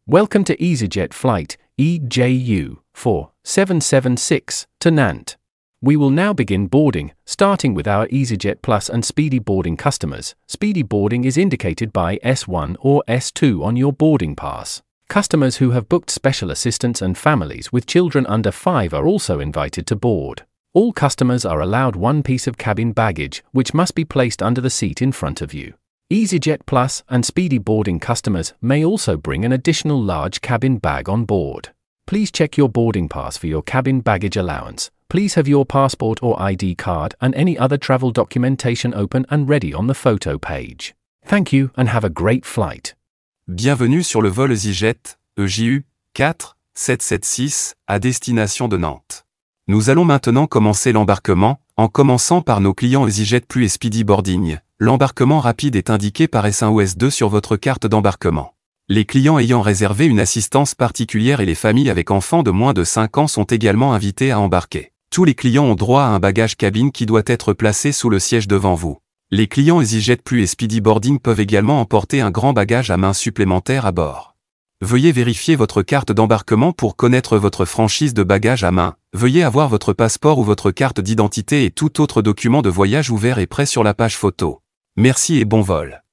Welcome to EasyJet flight EJU 4776 to Nantes. We will now begin boarding, starting with our EasyJet Plus and Speedy Boarding customers. Speedy Boarding is indicated by S1 or S2 on your boarding pass. Customers who have booked special assistance and families with children under 5 are also invited to board. All customers are allowed one piece of cabin baggage, which must be placed under the seat in front of you. EasyJet Plus and Speedy Boarding customers may also bring an additional large cabin bag on board. Please check your boarding pass for your cabin baggage allowance. Please have your passport or ID card and any other travel documentation open and ready on the photo page. Thank you and have a great flight. Bienvenue sur le vol EasyJet, EJU 4776, à destination de Nantes. Nous allons maintenant commencer l'embarquement, en commençant par nos clients EasyJet Plus et Speedy Boarding. L'embarquement rapide est indiqué par S1 ou S2 sur votre carte d'embarquement. Les clients ayant réservé une assistance particulière et les familles avec enfants de moins de 5 ans sont également invités à embarquer. Tous les clients ont droit à un bagage cabine qui doit être placé sous le siège devant vous. Les clients EasyJet Plus et Speedy Boarding peuvent également emporter un grand bagage à main supplémentaire à bord. Veuillez vérifier votre carte d'embarquement pour connaître votre franchise de bagages à main. Veuillez avoir votre passeport ou votre carte d'identité et tout autre document de voyage ouvert et prêt sur la page photo. Merci et bon vol.